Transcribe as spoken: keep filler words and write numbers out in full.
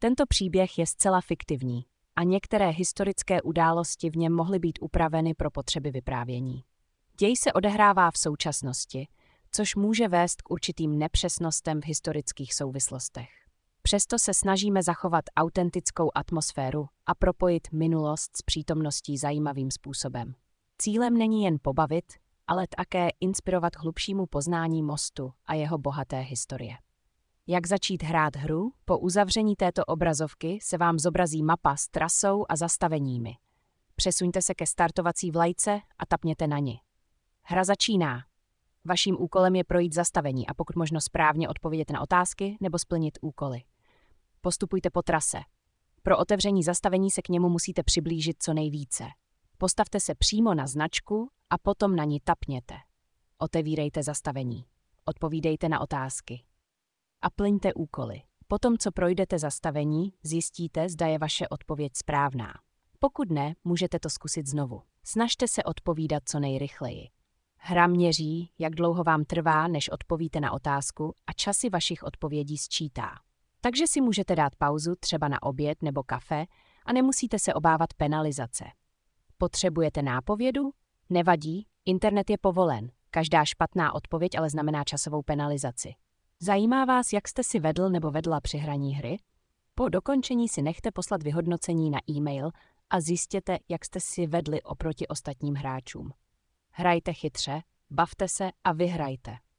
Tento příběh je zcela fiktivní a některé historické události v něm mohly být upraveny pro potřeby vyprávění. Děj se odehrává v současnosti, což může vést k určitým nepřesnostem v historických souvislostech. Přesto se snažíme zachovat autentickou atmosféru a propojit minulost s přítomností zajímavým způsobem. Cílem není jen pobavit, ale také inspirovat k hlubšímu poznání mostu a jeho bohaté historie. Jak začít hrát hru? Po uzavření této obrazovky se vám zobrazí mapa s trasou a zastaveními. Přesuňte se ke startovací vlajce a tapněte na ni. Hra začíná. Vaším úkolem je projít zastavení a pokud možno správně odpovědět na otázky nebo splnit úkoly. Postupujte po trase. Pro otevření zastavení se k němu musíte přiblížit co nejvíce. Postavte se přímo na značku a potom na ní tapněte. Otevírejte zastavení. Odpovídejte na otázky. A plňte úkoly. Potom, co projdete zastavení, zjistíte, zda je vaše odpověď správná. Pokud ne, můžete to zkusit znovu. Snažte se odpovídat co nejrychleji. Hra měří, jak dlouho vám trvá, než odpovíte na otázku a časy vašich odpovědí sčítá. Takže si můžete dát pauzu třeba na oběd nebo kafe a nemusíte se obávat penalizace. Potřebujete nápovědu? Nevadí, internet je povolen. Každá špatná odpověď ale znamená časovou penalizaci. Zajímá vás, jak jste si vedl nebo vedla při hraní hry? Po dokončení si nechte poslat vyhodnocení na e-mail a zjistěte, jak jste si vedli oproti ostatním hráčům. Hrajte chytře, bavte se a vyhrajte.